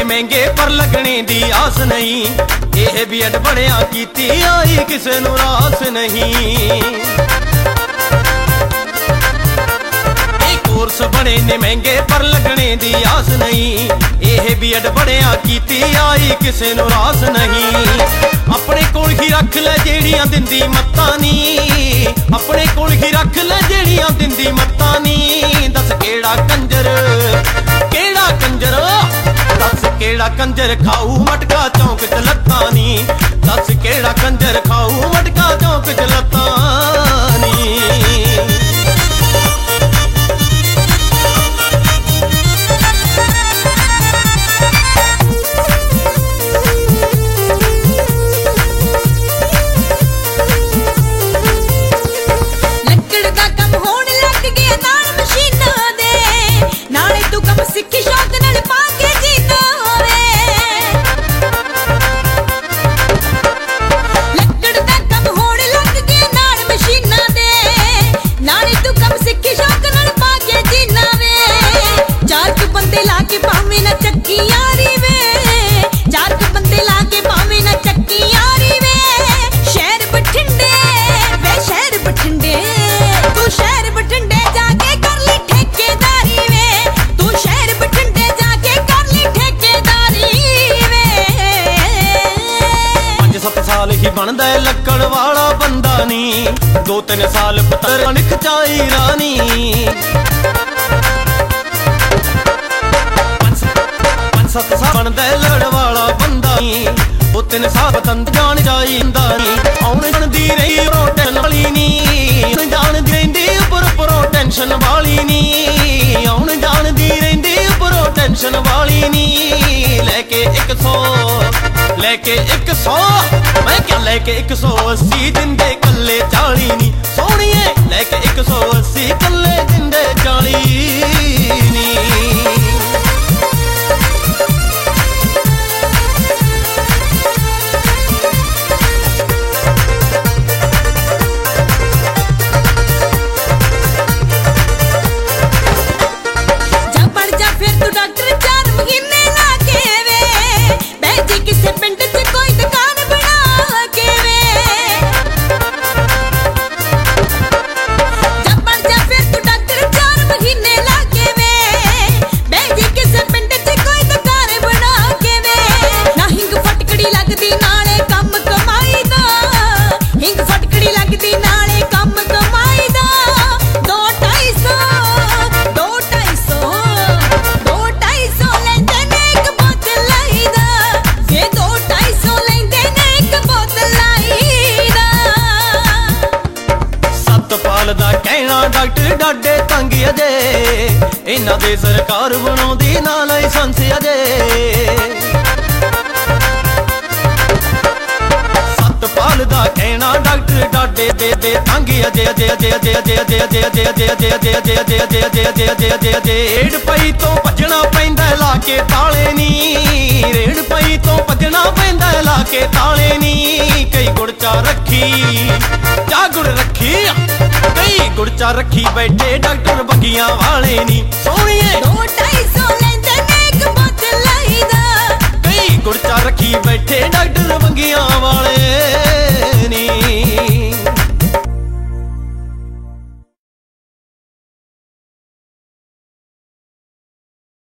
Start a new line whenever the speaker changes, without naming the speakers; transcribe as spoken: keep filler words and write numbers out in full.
महंगे पर लगने दी आस नहीं। यह भी अड बड़िया कीती आई किसे नू रास नहीं। कोर्स बड़े ने महंगे पर लगने दी आस नहीं। यह भी अड बड़िया कीती आई किसे नू रास नहीं। अपने कोल ही रख ले जेड़ियां दिंदी मत्तां नी। अपने कोल ही रख ले जेड़ियां दिंदी मत्तां नी। दस केड़ा कंजर केड़ा कंजर दस केड़ा कंजर खाऊ मटका चौंक च लत्तां नी। दस केड़ा कंजर खाऊ मटका चौंक च लत्तां नी।
सिक्खी शौक नाल पाके जीना होवे। लकड़ दा कम होण लग गया नाल मशीनां दे। नाले तू कम सिक्खी शौक नाल पाके जीना वे। चार क बंदे ला के भावें ना चक्की यारी वे। चार क बंदे ला के भावें ना चक्की यारी वे। शहर बठिंडे वे शहर बठिंडे तू शहर बठिंडे जाके कर ली ठेकेदारी वे। तू शहर बठिंडे जाके कर ली ठेकेदारी वे।
पंज सत्त साल ही बनदा है लक्कड़ वाला बंदा नी। दो तीन साल पुत्तर अणख चाई रानी। पंज सत्त साल बनदा है लड़ वाला बंदा नी। दो तीन साल पतंद जान जाईंदा नी। आउण जानदी रही उरों टेंशन वाली नी। जानदी रहिंदी उपर उपरों टेंशन वाली नी। आउण जानदी रहिंदी उपरों टेंशन वाली नी। लेके एक सौ लेके एक सौ मैं क्या लेके एक सौ अस्सी दिंदे कल्ले चाली नी। सोहणीए लेके एक सौ अस्सी कल्ले दिंदे चाली नी। डॉक्टर डाडे तंग अजे इन्हां दे सरकार बनाउंदी ना लाइसेंस अजे। सतपाल दा कहना डॉक्टर डाडे दे दे तंग अजे अजे अजे अजे अजे अजे अजे अजे अजे अजे अजे अजे अजे अजे अजे अजे अजे अजे अजे रेड़ पई तो भजना पैंदा लाके ताले नी। रेड़ पई तो भजना पैंदा लाके ताले नी। कई गुड़चा रखी चा गुड़ रखी कई गुड़चा रखी बैठे डॉक्टर बगियां वाले नी। सोहणीए
दो ढाई सौ लैंदे ने इक बोतल लाई दा।
कई गुड़चा रखी बैठे डॉक्टर बगियां वाले।